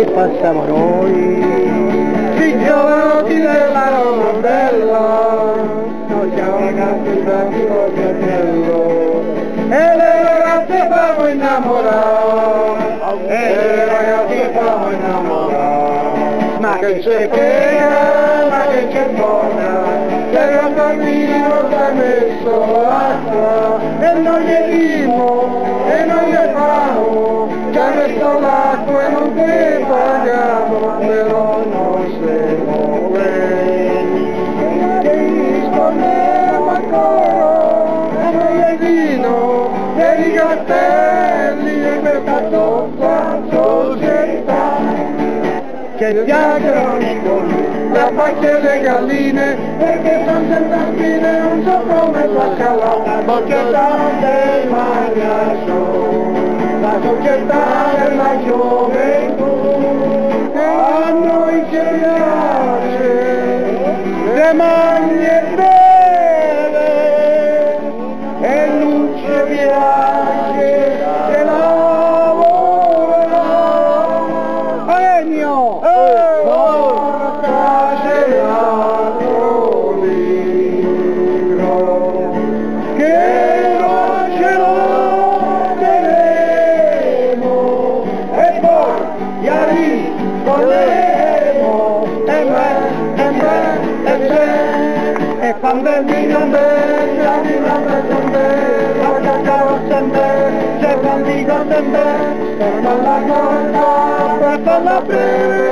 che passiamo noi, i giovanotti della rondella, noi siamo cantati col fratello, e le ragazze fanno innamorare, e le ragazze fanno innamorare, ma che c'è pena, ma che c'è buona, se il bambino si è messo l'acqua, e noi gli dimo, e noi gli famo, ci ha messo l'acqua e non ti paghiamo, però noi siamo quelli che rispondiamo ancora, e noi gli vino, e i castelli, e questa tozza società, che piangono i polli, la faccia e le galline, perché sono senza spine, non so come lasciarla, la società dei magnasciò, la società della gioventù, a noi ci piace, le magne belle, e non ci piace, se lavora, Ennio! E quando il vino beve, la vino beve, la cacao sempre, c'è quando dico sempre, per la cosa, per la beve.